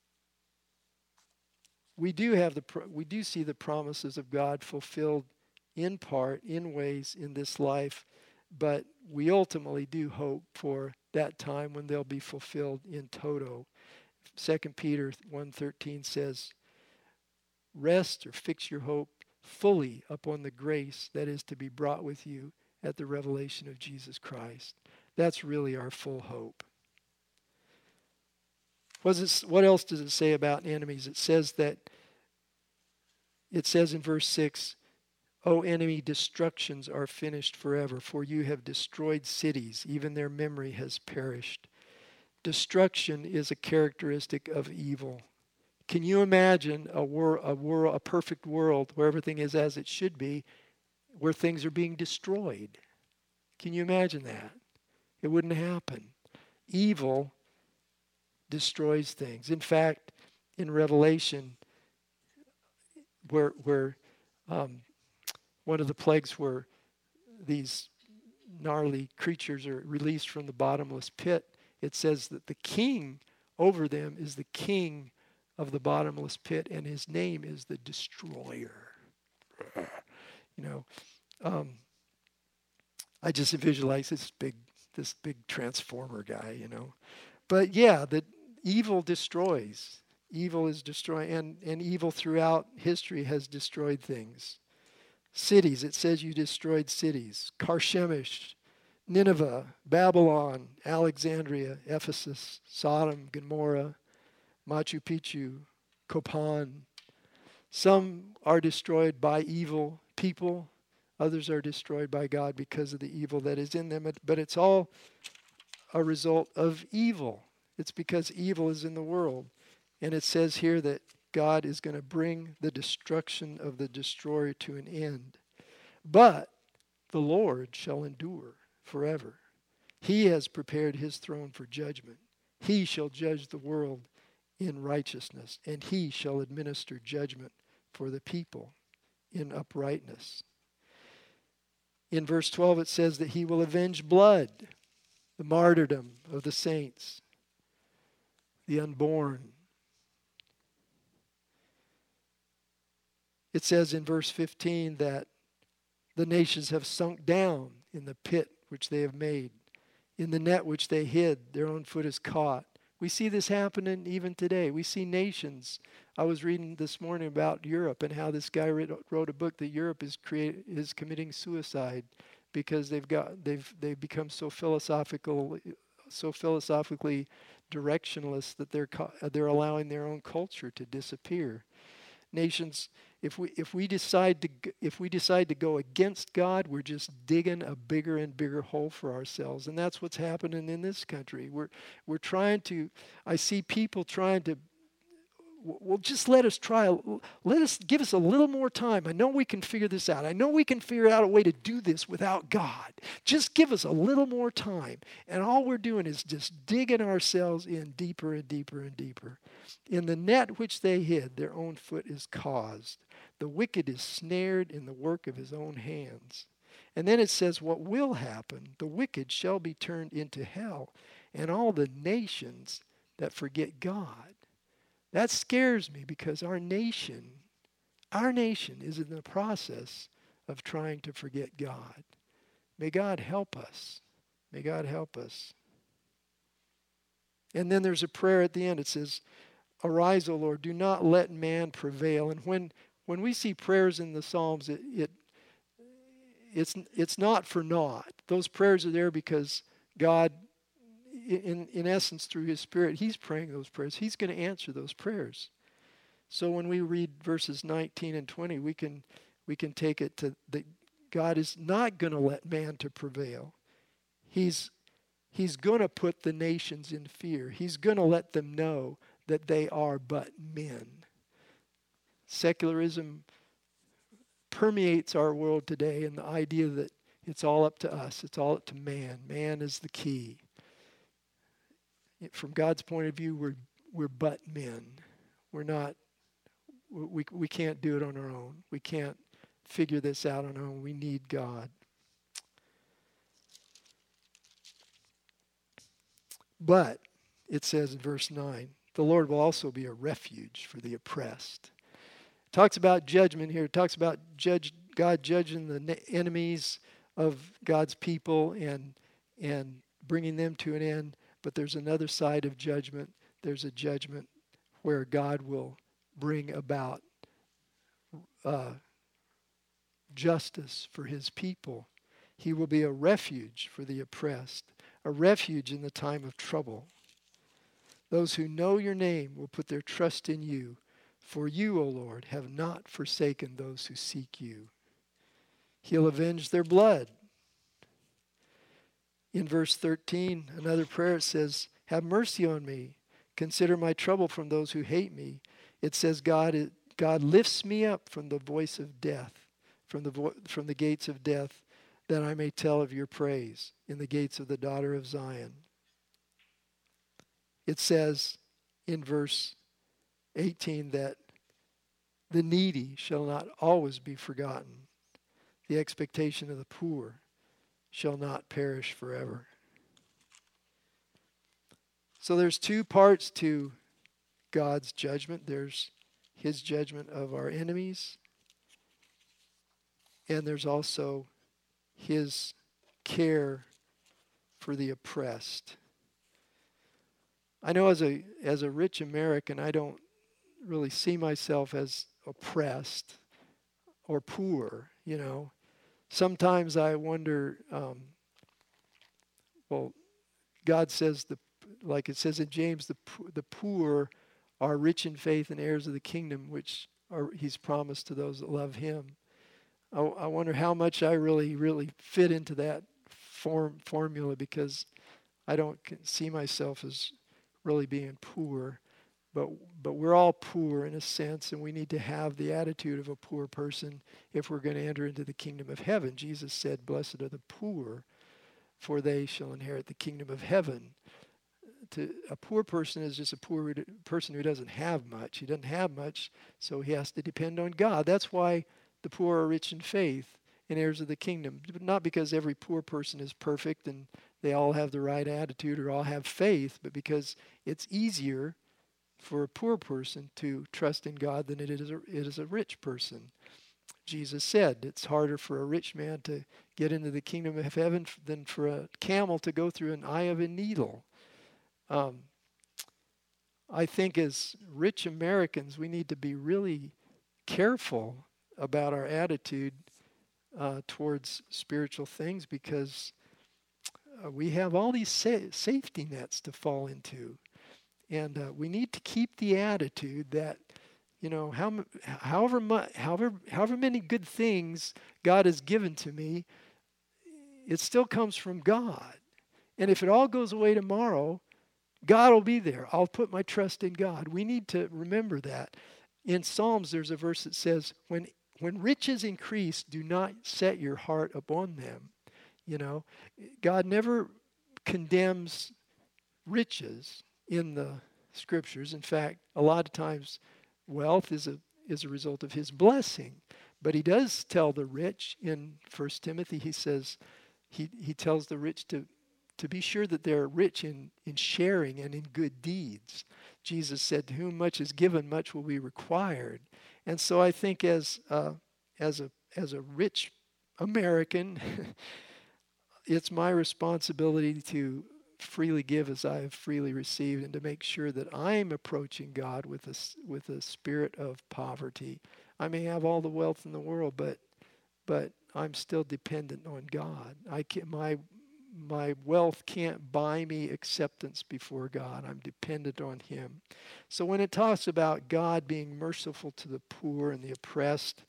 we do see the promises of God fulfilled in part, in ways in this life, but we ultimately do hope for that time when they'll be fulfilled in toto. 2 Peter 1:13 says, rest or fix your hope fully upon the grace that is to be brought with you at the revelation of Jesus Christ. That's really our full hope. What else does it say about enemies? It says in verse 6, O enemy, destructions are finished forever, for you have destroyed cities, even their memory has perished. Destruction is a characteristic of evil. Can you imagine a perfect world where everything is as it should be, where things are being destroyed? Can you imagine that? It wouldn't happen. Evil destroys things. In fact, in Revelation, where one of the plagues where these gnarly creatures are released from the bottomless pit, it says that the king over them is the king of the bottomless pit, and his name is the Destroyer. I just visualize this big transformer guy, But yeah, the evil destroys. Evil is destroying, and evil throughout history has destroyed things. Cities, it says you destroyed cities. Carchemish, Nineveh, Babylon, Alexandria, Ephesus, Sodom, Gomorrah, Machu Picchu, Copan. Some are destroyed by evil people. Others are destroyed by God because of the evil that is in them. But it's all a result of evil. It's because evil is in the world. And it says here that God is going to bring the destruction of the destroyer to an end. But the Lord shall endure forever. He has prepared his throne for judgment. He shall judge the world in righteousness, and he shall administer judgment for the people in uprightness. In verse 12 it says that he will avenge blood, the martyrdom of the saints, the unborn. It says in verse 15 that the nations have sunk down in the pit which they have made. In the net which they hid, their own foot is caught. We see this happening even today. We see nations. I was reading this morning about Europe and how this guy wrote a book that Europe is committing suicide because they've become so philosophically directionless that they're allowing their own culture to disappear. Nations, if we decide to go against God, we're just digging a bigger and bigger hole for ourselves, and that's what's happening in this country. We're trying to. I see people trying to. Well, just let us give us a little more time. I know we can figure this out. I know we can figure out a way to do this without God. Just give us a little more time. And all we're doing is just digging ourselves in deeper and deeper and deeper. In the net which they hid, their own foot is caused. The wicked is snared in the work of his own hands. And then it says what will happen. The wicked shall be turned into hell, and all the nations that forget God. That scares me because our nation is in the process of trying to forget God. May God help us. May God help us. And then there's a prayer at the end. It says, "Arise, O Lord, do not let man prevail." And when we see prayers in the Psalms, it's not for naught. Those prayers are there because God, in essence, through his Spirit, he's praying those prayers. He's going to answer those prayers. So when we read verses 19 and 20, we can take it to that God is not going to let man to prevail. He's going to put the nations in fear. He's going to let them know that they are but men. Secularism permeates our world today, and the idea that it's all up to us. It's all up to man. Man is the key. From God's point of view, we're but men. We're not. We can't do it on our own. We can't figure this out on our own. We need God. But it says in verse 9, the Lord will also be a refuge for the oppressed. It talks about judgment here. It talks about God judging the enemies of God's people and bringing them to an end. But there's another side of judgment. There's a judgment where God will bring about justice for his people. He will be a refuge for the oppressed, a refuge in the time of trouble. Those who know your name will put their trust in you, for you, O Lord, have not forsaken those who seek you. He'll avenge their blood. In verse 13, another prayer, says, "Have mercy on me. Consider my trouble from those who hate me." It says God lifts me up from the voice of death, from the gates of death, that I may tell of your praise in the gates of the daughter of Zion. It says in verse 18 that the needy shall not always be forgotten. The expectation of the poor shall not perish forever. So there's two parts to God's judgment. There's his judgment of our enemies, and there's also his care for the oppressed. I know as a rich American, I don't really see myself as oppressed or poor, you know. Sometimes I wonder, God says, like it says in James, the poor are rich in faith and heirs of the kingdom, which he's promised to those that love him. I wonder how much I really fit into that formula, because I don't see myself as really being poor. but but we're all poor in a sense, and we need to have the attitude of a poor person if we're going to enter into the kingdom of heaven. Jesus said, "Blessed are the poor, for they shall inherit the kingdom of heaven." A poor person is just a poor person who doesn't have much. He doesn't have much, so he has to depend on God. That's why the poor are rich in faith and heirs of the kingdom. Not because every poor person is perfect and they all have the right attitude or all have faith, but because it's easier for a poor person to trust in God than it is a rich person. Jesus said it's harder for a rich man to get into the kingdom of heaven than for a camel to go through an eye of a needle. I think as rich Americans, we need to be really careful about our attitude towards spiritual things, because we have all these safety nets to fall into. And we need to keep the attitude that, however many good things God has given to me, it still comes from God. And if it all goes away tomorrow, God will be there. I'll put my trust in God. We need to remember that. In Psalms, there's a verse that says, when riches increase, do not set your heart upon them. God never condemns riches in the scriptures. In fact, a lot of times wealth is a result of his blessing. But he does tell the rich in 1 Timothy, he says, he tells the rich to be sure that they're rich in sharing and in good deeds. Jesus said, to whom much is given, much will be required. And so I think as a rich American, it's my responsibility to freely give as I have freely received, and to make sure that I'm approaching God with a spirit of poverty. I may have all the wealth in the world, but I'm still dependent on God. My wealth can't buy me acceptance before God. I'm dependent on him. So when it talks about God being merciful to the poor and the oppressed,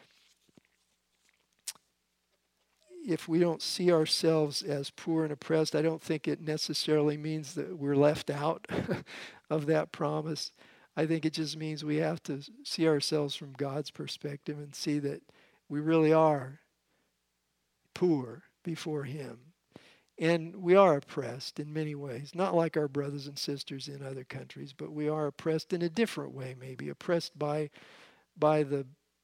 if we don't see ourselves as poor and oppressed, I don't think it necessarily means that we're left out of that promise. I think it just means we have to see ourselves from God's perspective and see that we really are poor before him. And we are oppressed in many ways, not like our brothers and sisters in other countries, but we are oppressed in a different way, maybe oppressed by the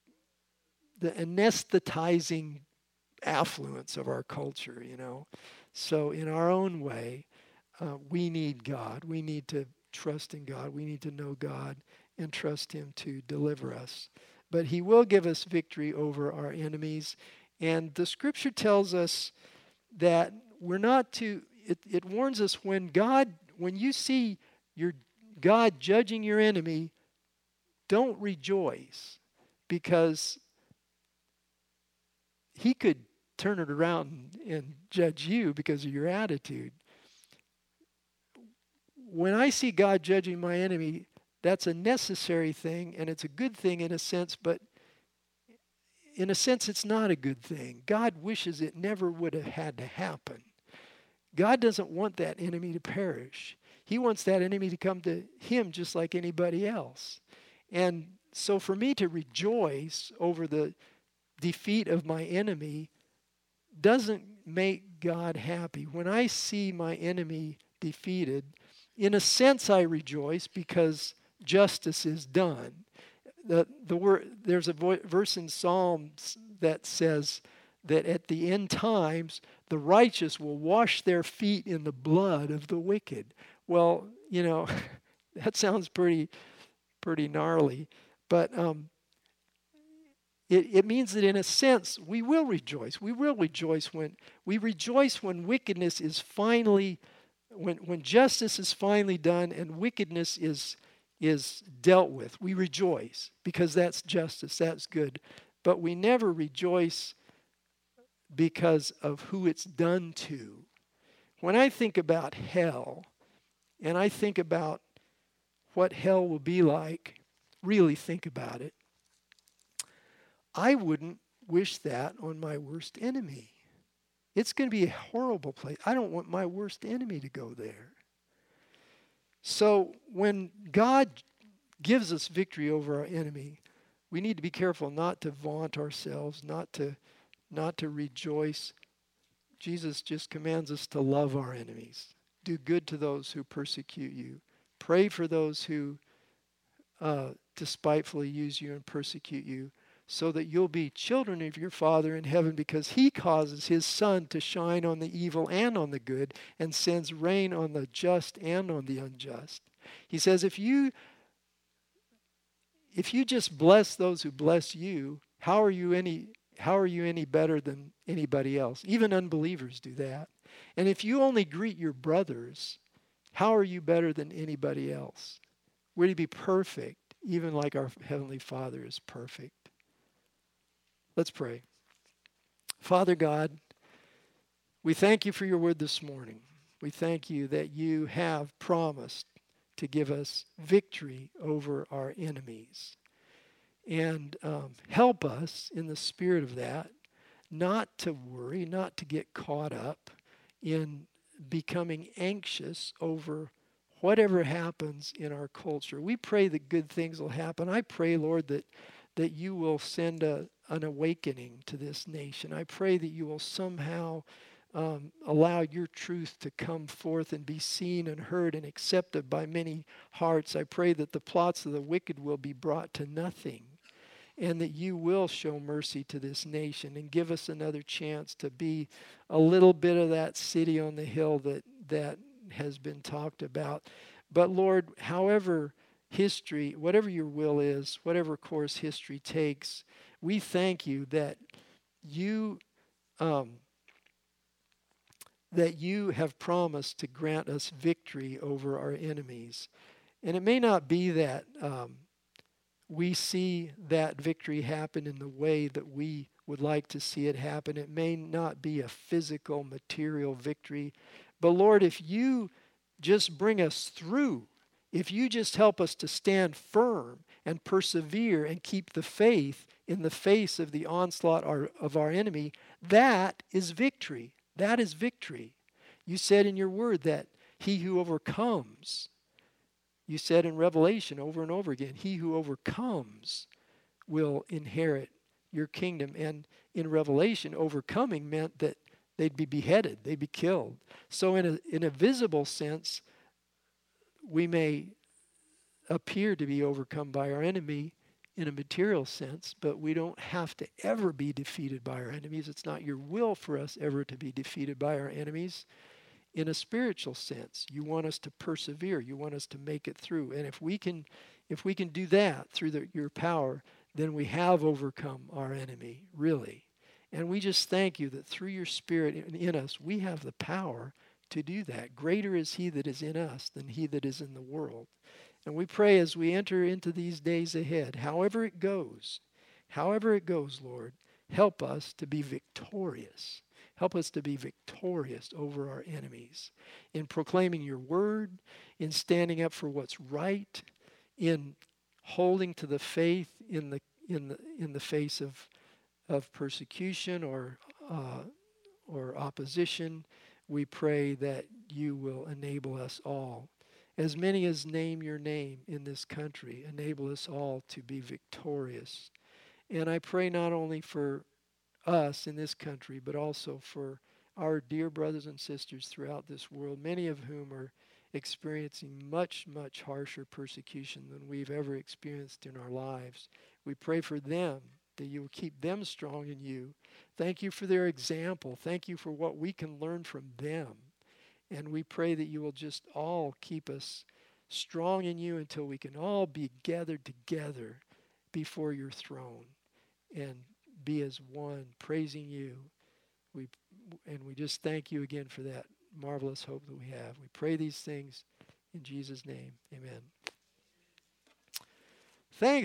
anesthetizing affluence of our culture, So in our own way, we need God. We need to trust in God. We need to know God and trust him to deliver us. But he will give us victory over our enemies. And the scripture tells us that we're not to, it warns us when you see your God judging your enemy, don't rejoice, because he could turn it around and judge you because of your attitude. When I see God judging my enemy, that's a necessary thing, and it's a good thing in a sense, but in a sense it's not a good thing. God wishes it never would have had to happen. God doesn't want that enemy to perish. He wants that enemy to come to him just like anybody else. And so for me to rejoice over the defeat of my enemy doesn't make God happy. When I see my enemy defeated, in a sense I rejoice because justice is done. There's a verse in Psalms that says that at the end times the righteous will wash their feet in the blood of the wicked. Well, that sounds pretty gnarly, but it means that in a sense we will rejoice. We will rejoice when wickedness is finally, when justice is finally done and wickedness is dealt with. We rejoice because that's justice, that's good. But we never rejoice because of who it's done to. When I think about hell, and I think about what hell will be like, really think about it, I wouldn't wish that on my worst enemy. It's going to be a horrible place. I don't want my worst enemy to go there. So when God gives us victory over our enemy, we need to be careful not to vaunt ourselves, not to rejoice. Jesus just commands us to love our enemies. Do good to those who persecute you. Pray for those who despitefully use you and persecute you, so that you'll be children of your Father in heaven, because he causes his sun to shine on the evil and on the good, and sends rain on the just and on the unjust. He says, if you just bless those who bless you, how are you any better than anybody else? Even unbelievers do that. And if you only greet your brothers, how are you better than anybody else? We're to be perfect, even like our Heavenly Father is perfect. Let's pray. Father God, we thank you for your word this morning. We thank you that you have promised to give us victory over our enemies. And help us in the spirit of that, not to worry, not to get caught up in becoming anxious over whatever happens in our culture. We pray that good things will happen. I pray, Lord, that you will send an awakening to this nation. I pray that you will somehow allow your truth to come forth and be seen and heard and accepted by many hearts. I pray that the plots of the wicked will be brought to nothing, and that you will show mercy to this nation and give us another chance to be a little bit of that city on the hill that has been talked about. But Lord, however history, whatever your will is, whatever course history takes, we thank you that you have promised to grant us victory over our enemies. And it may not be that we see that victory happen in the way that we would like to see it happen. It may not be a physical, material victory. But Lord, if you just bring us through, if you just help us to stand firm and persevere and keep the faith in the face of the onslaught of our enemy, that is victory. That is victory. You said in your word that he who overcomes, you said in Revelation over and over again, he who overcomes will inherit your kingdom. And in Revelation, overcoming meant that they'd be beheaded, they'd be killed. So in a visible sense, we may appear to be overcome by our enemy in a material sense, but we don't have to ever be defeated by our enemies. It's not your will for us ever to be defeated by our enemies. In a spiritual sense, you want us to persevere. You want us to make it through. And if we can do that through your power, then we have overcome our enemy, really. And we just thank you that through your Spirit in us, we have the power to do that. Greater is he that is in us than he that is in the world. And we pray as we enter into these days ahead, however it goes, Lord, help us to be victorious. Help us to be victorious over our enemies in proclaiming your word, in standing up for what's right, in holding to the faith in the face of persecution or opposition. We pray that you will enable us all, as many as name your name in this country, enable us all to be victorious. And I pray not only for us in this country, but also for our dear brothers and sisters throughout this world, many of whom are experiencing much, much harsher persecution than we've ever experienced in our lives. We pray for them, that you will keep them strong in you. Thank you for their example. Thank you for what we can learn from them. And we pray that you will just all keep us strong in you until we can all be gathered together before your throne and be as one, praising you. We just thank you again for that marvelous hope that we have. We pray these things in Jesus' name. Amen. Thanks.